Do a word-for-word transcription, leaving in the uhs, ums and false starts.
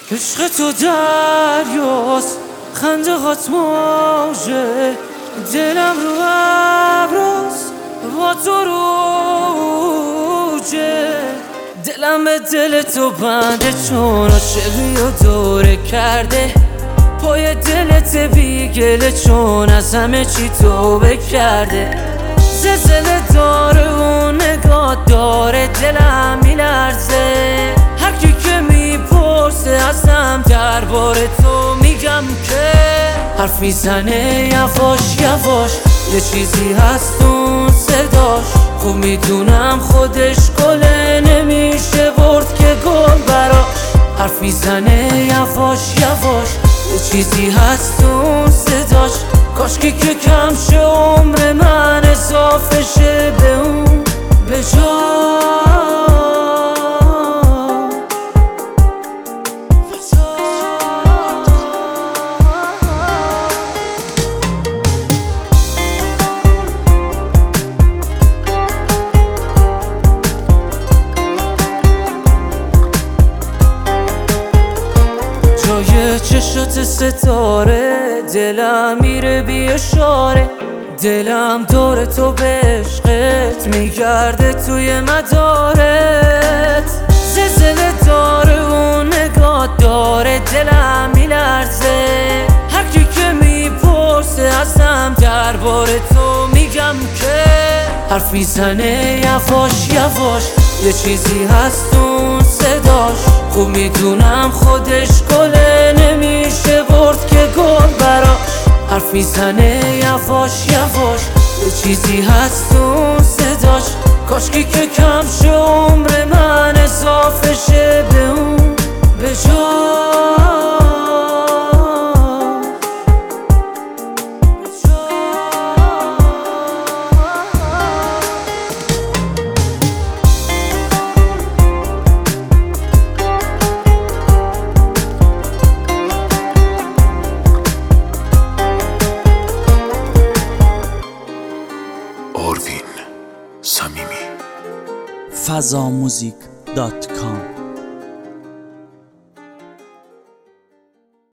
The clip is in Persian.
عشق تو دریاست، خنده هات موجه، دلم رو ابراست با تو روجه. دلم به دل تو بنده چون عاشقی و دوره کرده، پای دلت بیگله چون از همه چی توبه کرده. زلزله داره و نگاه داره، دلم میلرزه هر کی که میپرسه ازم درباره تو میگم که حرف میزنه یواش یواش، یه چیزی هست اون صداش. خوب میدونم خودش گله نمیشه برد که گل براش. حرف میزنه یواش یواش، یه چیزی هست اون صداش. کاشکی که کم شه عمر من اضافه شه به اون به جا. جای چشات ستاره دلم میره بی اشاره، دلم دور تو به عشقت میگرده توی مدارت. زلزله داره و نگاه داره، دلم میلرزه هر کی که میپرسه ازم درباره تو میگم که حرف میزنه یواش یواش، یه چیزی هست اون صداش. خوب میدونم خودش گله نمیشه برد که گل براش. حرف میزنه یواش یواش، یه چیزی هست اون صداش. کاشکی که کم شه عمر من اضافه شه به اون به جا. آروین صمیمی فضاموزیک دات کام